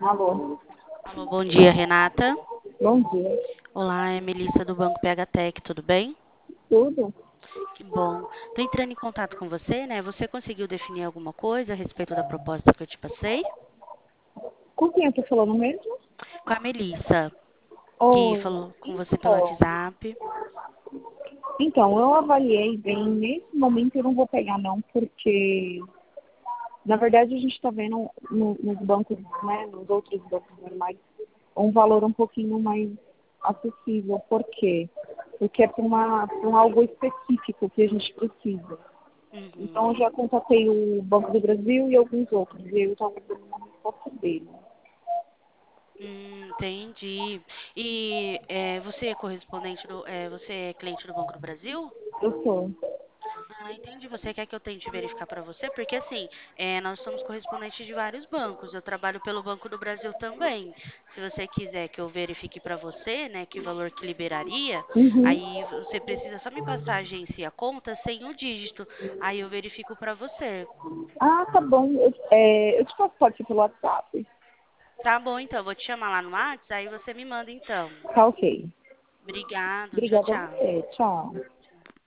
Alô, Alô, bom dia, Renata. bom dia. Olá, é Melissa do Banco PHTech, tudo bem? Tudo? Que bom. Estou entrando em contato com você, né? Você conseguiu definir alguma coisa a respeito da proposta que eu te passei? Com quem eu tô falando mesmo? Com a Melissa, que Oi, falou com você pelo então, WhatsApp. então, eu avaliei bem. Nesse momento eu não vou pegar não, porque na verdade a gente está vendo nos bancos, né, nos outros bancos normais, um valor um pouquinho mais acessível. Por quê? Porque é para um algo específico que a gente precisa. Então eu Uhum. já contatei o Banco do Brasil e alguns outros, e eu estava dando uma resposta dele. Entendi. E você é correspondente você é cliente do Banco do Brasil? Eu sou. Ah, entendi. Você quer que eu tente verificar para você? Porque assim, nós somos correspondentes de vários bancos. Eu trabalho pelo Banco do Brasil também. Se você quiser que eu verifique para você, né, que valor que liberaria, Uhum. aí você precisa só me passar a agência e a conta sem o dígito. Aí eu verifico para você. Ah, tá bom. Eu te passo pode ser pelo WhatsApp. Tá bom, então. Eu vou te chamar lá no WhatsApp, aí você me manda então. Tá ok. Obrigado. Tchau, Obrigada a tchau. você. Tchau.